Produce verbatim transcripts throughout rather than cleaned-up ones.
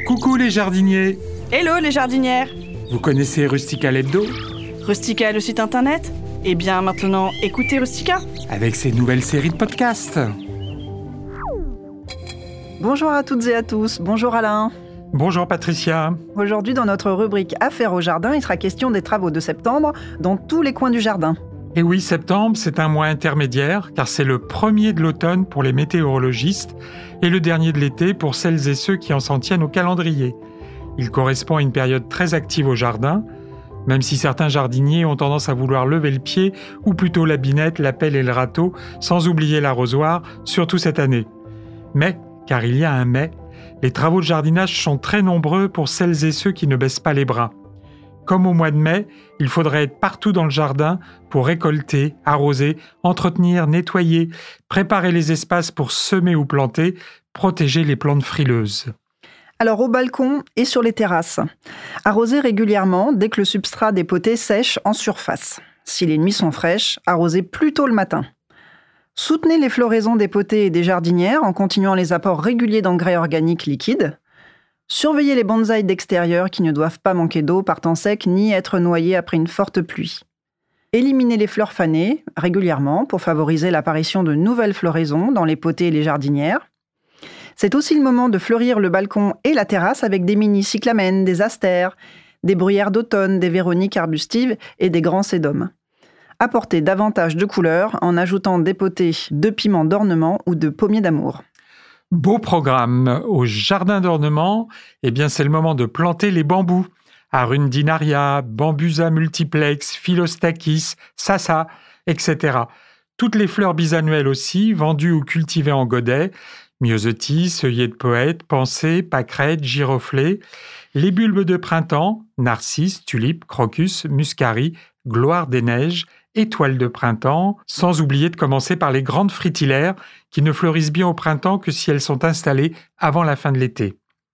Coucou les jardiniers! Hello les jardinières! Vous connaissez Rustica l'hebdo? Rustica le site internet? Eh bien maintenant, écoutez Rustica! Avec ses nouvelles séries de podcasts. Bonjour à toutes et à tous, bonjour Alain. Bonjour Patricia. Aujourd'hui dans notre rubrique Affaires au jardin, il sera question des travaux de septembre dans tous les coins du jardin. Et oui, septembre, c'est un mois intermédiaire, car c'est le premier de l'automne pour les météorologistes et le dernier de l'été pour celles et ceux qui en s'en tiennent au calendrier. Il correspond à une période très active au jardin, même si certains jardiniers ont tendance à vouloir lever le pied, ou plutôt la binette, la pelle et le râteau, sans oublier l'arrosoir, surtout cette année. Mais, car il y a un mais, les travaux de jardinage sont très nombreux pour celles et ceux qui ne baissent pas les bras. Comme au mois de mai, il faudrait être partout dans le jardin pour récolter, arroser, entretenir, nettoyer, préparer les espaces pour semer ou planter, protéger les plantes frileuses. Alors au balcon et sur les terrasses, arrosez régulièrement dès que le substrat des potées sèche en surface. Si les nuits sont fraîches, arrosez plutôt le matin. Soutenez les floraisons des potées et des jardinières en continuant les apports réguliers d'engrais organiques liquides. Surveillez les bonsaïs d'extérieur qui ne doivent pas manquer d'eau par temps sec ni être noyés après une forte pluie. Éliminez les fleurs fanées régulièrement pour favoriser l'apparition de nouvelles floraisons dans les potées et les jardinières. C'est aussi le moment de fleurir le balcon et la terrasse avec des mini-cyclamènes, des astères, des bruyères d'automne, des véroniques arbustives et des grands sédums. Apportez davantage de couleurs en ajoutant des potées de piments d'ornement ou de pommiers d'amour. Beau programme. Au jardin d'ornement, eh bien c'est le moment de planter les bambous. Arundinaria, Bambusa multiplex, Philostachys, Sassa, et cetera. Toutes les fleurs bisannuelles aussi, vendues ou cultivées en godet. Myosotis, œillet de poète, pensée, pâquerette, giroflée. Les bulbes de printemps, narcisses, tulipes, crocus, muscari, gloire des neiges, étoiles de printemps, sans oublier de commencer par les grandes fritillaires qui ne fleurissent bien au printemps que si elles sont installées avant la fin de l'été.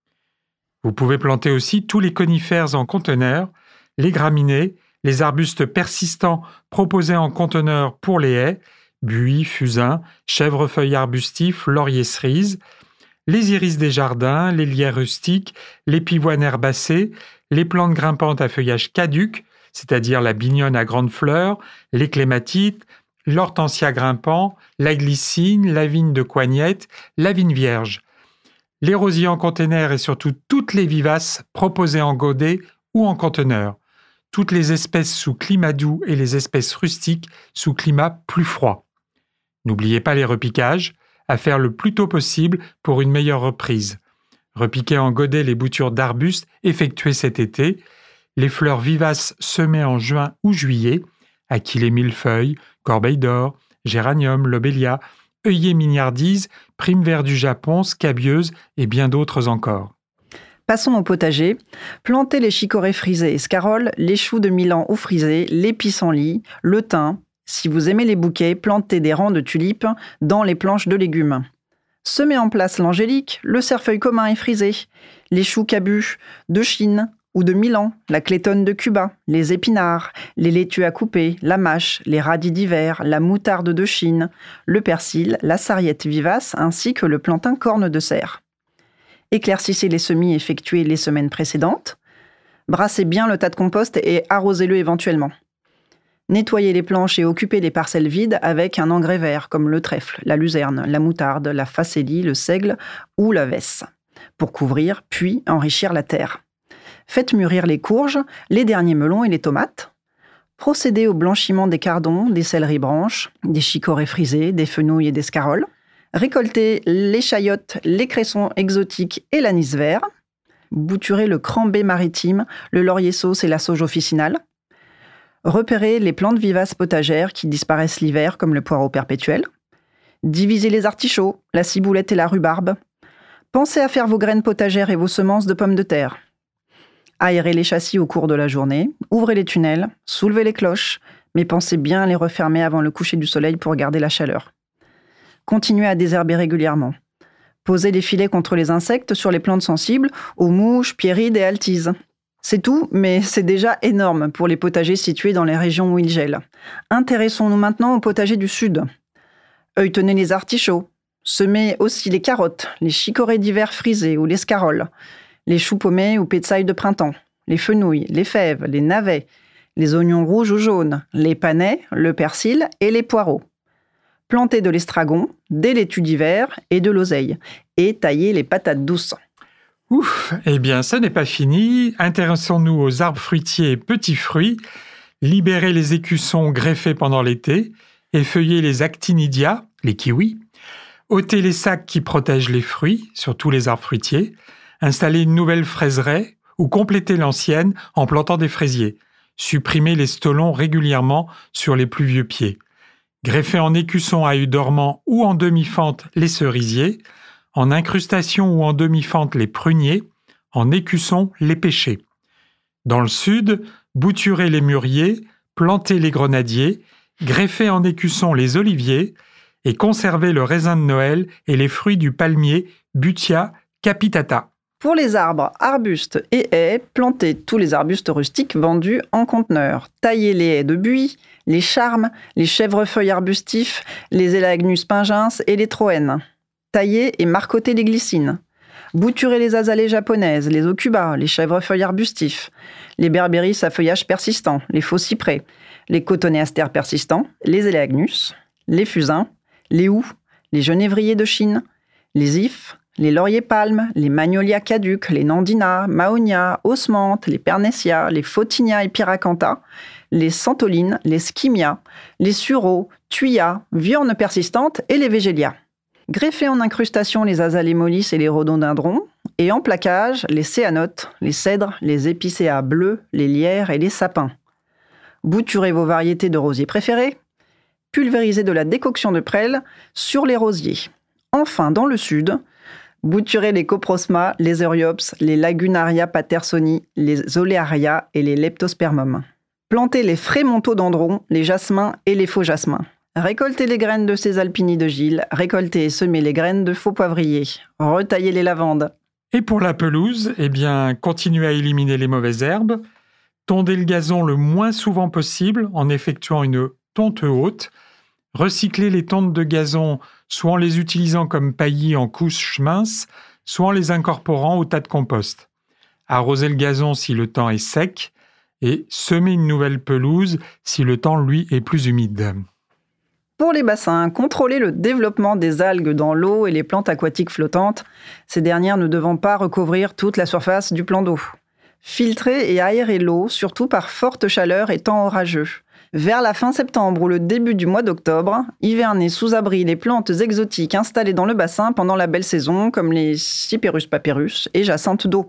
Vous pouvez planter aussi tous les conifères en conteneurs, les graminées, les arbustes persistants proposés en conteneurs pour les haies, buis, fusains, chèvrefeuilles arbustifs, lauriers cerises, les iris des jardins, les lierres rustiques, les pivoines herbacées, les plantes grimpantes à feuillage caduc, c'est-à-dire la bignonne à grandes fleurs, les clématites, l'hortensia grimpant, la glycine, la vigne de coignette, la vigne vierge. Les rosiers en conteneur et surtout toutes les vivaces proposées en godet ou en conteneur. Toutes les espèces sous climat doux et les espèces rustiques sous climat plus froid. N'oubliez pas les repiquages, à faire le plus tôt possible pour une meilleure reprise. Repiquer en godet les boutures d'arbustes effectuées cet été, les fleurs vivaces semées en juin ou juillet, aquilées millefeuilles, corbeilles d'or, géranium, lobélia, œillet mignardise, prime vert du Japon, scabieuse et bien d'autres encore. Passons au potager. Plantez les chicorées frisées et scaroles, les choux de Milan ou frisés, les pissenlits, le thym. Si vous aimez les bouquets, plantez des rangs de tulipes dans les planches de légumes. Semez en place l'angélique, le cerfeuil commun et frisé, les choux cabus de Chine ou de Milan, la clétonne de Cuba, les épinards, les laitues à couper, la mâche, les radis d'hiver, la moutarde de Chine, le persil, la sarriette vivace ainsi que le plantain corne de cerf. Éclaircissez les semis effectués les semaines précédentes. Brassez bien le tas de compost et arrosez-le éventuellement. Nettoyez les planches et occupez les parcelles vides avec un engrais vert comme le trèfle, la luzerne, la moutarde, la facélie, le seigle ou la vesse, pour couvrir puis enrichir la terre. Faites mûrir les courges, les derniers melons et les tomates. Procédez au blanchiment des cardons, des céleris branches, des chicorées frisées, des fenouilles et des scaroles. Récoltez les chayotes, les cressons exotiques et l'anis vert. Bouturez le crambé maritime, le laurier sauce et la sauge officinale. Repérez les plantes vivaces potagères qui disparaissent l'hiver comme le poireau perpétuel. Divisez les artichauts, la ciboulette et la rhubarbe. Pensez à faire vos graines potagères et vos semences de pommes de terre. Aérez les châssis au cours de la journée, ouvrez les tunnels, soulevez les cloches, mais pensez bien à les refermer avant le coucher du soleil pour garder la chaleur. Continuez à désherber régulièrement. Posez les filets contre les insectes sur les plantes sensibles, aux mouches, pierrides et altises. C'est tout, mais c'est déjà énorme pour les potagers situés dans les régions où il gèle. Intéressons-nous maintenant aux potagers du sud. Œilletenez les artichauts. Semez aussi les carottes, les chicorées d'hiver frisées ou les scaroles. les choux paumés ou petsai de printemps, les fenouils, les fèves, les navets, les oignons rouges ou jaunes, les panais, le persil et les poireaux. Plantez de l'estragon, des laitues d'hiver et de l'oseille, et taillez les patates douces. Ouf, eh bien, ce n'est pas fini. Intéressons-nous aux arbres fruitiers et petits fruits. Libérez les écussons greffés pendant l'été. Effeuillez les actinidia, les kiwis. Ôtez les sacs qui protègent les fruits, surtout les arbres fruitiers. Installez une nouvelle fraiseraie ou complétez l'ancienne en plantant des fraisiers. Supprimez les stolons régulièrement sur les plus vieux pieds. Greffez en écusson à œil dormant ou en demi-fente les cerisiers. En incrustation ou en demi-fente les pruniers, en écusson les pêchers. Dans le sud, bouturez les mûriers, plantez les grenadiers, greffez en écusson les oliviers et conservez le raisin de Noël et les fruits du palmier Butia capitata. Pour les arbres, arbustes et haies, plantez tous les arbustes rustiques vendus en conteneurs. Taillez les haies de buis, les charmes, les chèvrefeuilles arbustifs, les Elaeagnus pingens et les troènes. Taillez et marcottez les glycines. Bouturez les azalées japonaises, les aucubas, les chèvrefeuilles arbustifs, les berbéris à feuillage persistant, les faux cyprès, les cotonéastères persistants, les Elaeagnus, les fusains, les houx, les genévriers de Chine, les ifs, les lauriers palmes, les magnolias caducs, les nandinas, mahonia, osmantes, les pernesia, les photinia et pyracantha, les santolines, les skimias, les sureaux, thuias, viornes persistantes et les végélias. Greffez en incrustation les azalées mollisses et les rhododendrons, et en plaquage les céanotes, les cèdres, les épicéas bleus, les lierres et les sapins. Bouturez vos variétés de rosiers préférés. Pulvérisez de la décoction de prêle sur les rosiers. Enfin, dans le sud, bouturez les coprosma, les euryops, les lagunaria patersoni, les oléaria et les leptospermum. Plantez les frémontodendrons, les jasmins et les faux jasmins. Récoltez les graines de ces alpini de Gilles, récoltez et semez les graines de faux poivriers, retaillez les lavandes. Et pour la pelouse, eh bien, continuez à éliminer les mauvaises herbes, tondez le gazon le moins souvent possible en effectuant une tonte haute, recyclez les tontes de gazon soit en les utilisant comme paillis en couches minces, soit en les incorporant au tas de compost. Arrosez le gazon si le temps est sec et semez une nouvelle pelouse si le temps, lui, est plus humide. Pour les bassins, contrôlez le développement des algues dans l'eau et les plantes aquatiques flottantes, ces dernières ne devant pas recouvrir toute la surface du plan d'eau. Filtrez et aérez l'eau, surtout par forte chaleur et temps orageux. Vers la fin septembre ou le début du mois d'octobre, hivernez sous abri les plantes exotiques installées dans le bassin pendant la belle saison, comme les Cyperus papyrus et jacinthes d'eau.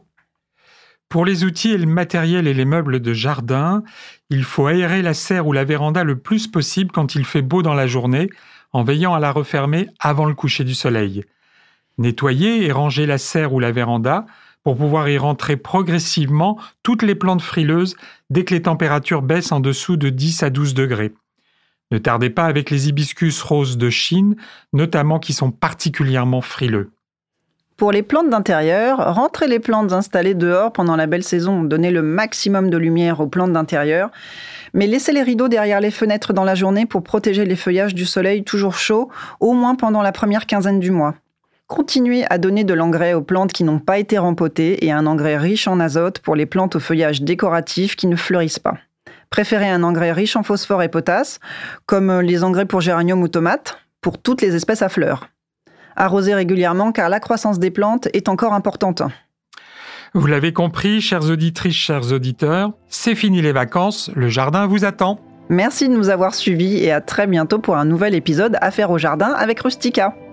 Pour les outils et le matériel et les meubles de jardin, il faut aérer la serre ou la véranda le plus possible quand il fait beau dans la journée, en veillant à la refermer avant le coucher du soleil. Nettoyez et rangez la serre ou la véranda pour pouvoir y rentrer progressivement toutes les plantes frileuses dès que les températures baissent en dessous de dix à douze degrés. Ne tardez pas avec les hibiscus roses de Chine, notamment qui sont particulièrement frileux. Pour les plantes d'intérieur, rentrez les plantes installées dehors pendant la belle saison. Donnez le maximum de lumière aux plantes d'intérieur, mais laissez les rideaux derrière les fenêtres dans la journée pour protéger les feuillages du soleil toujours chaud, au moins pendant la première quinzaine du mois. Continuez à donner de l'engrais aux plantes qui n'ont pas été rempotées et un engrais riche en azote pour les plantes au feuillage décoratif qui ne fleurissent pas. Préférez un engrais riche en phosphore et potasse, comme les engrais pour géranium ou tomates, pour toutes les espèces à fleurs. Arrosez régulièrement car la croissance des plantes est encore importante. Vous l'avez compris, chères auditrices, chers auditeurs, c'est fini les vacances, le jardin vous attend. Merci de nous avoir suivis et à très bientôt pour un nouvel épisode Affaires au jardin avec Rustica.